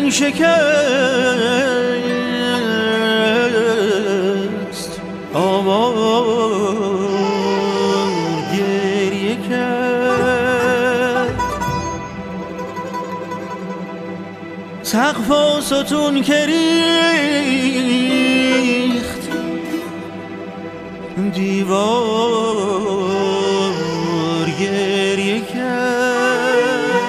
دل شکست آواز گریه کرد، سقف و ستون که ریخت، دیوار گریه کرد،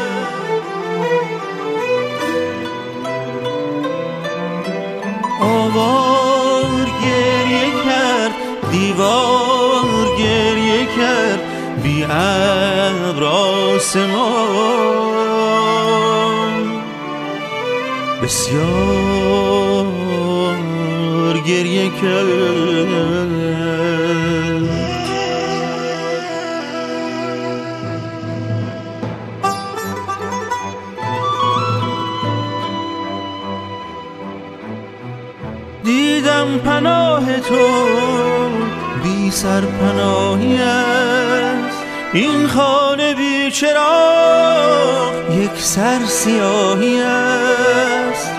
آوار گریه کرد، دیوار گریه کرد، بی ابر آسمان بسیار گریه کرد. دیدم پناه تو بی سر پناهی است، این خانه بی چراغ یک سر سیاهی است،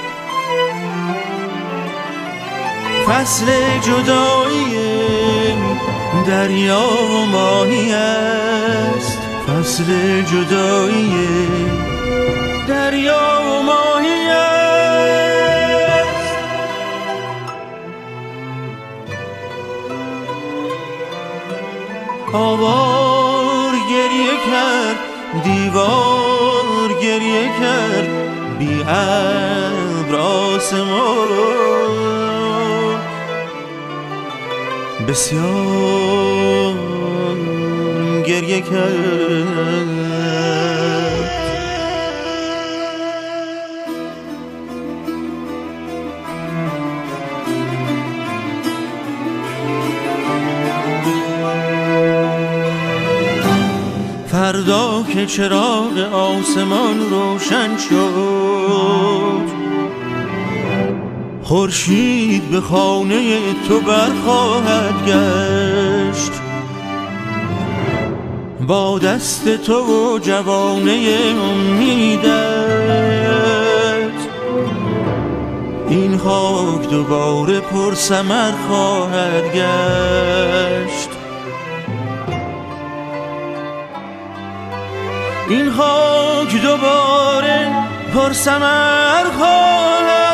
فصل جدایی دریا و ماهی است، فصل جدایی دریا و ماهی است. آوار گریه کرد، دیوار گریه کرد، بی ابر آسمان بسیار گریه کرد. فردا که چراغ آسمان روشن شد، خورشید به خانه تو برخواهد گشت، با دست تو و جوانه امیدت این خاک دوباره پر ثمر خواهد گشت، این خاک دوباره پر ثمر خواهد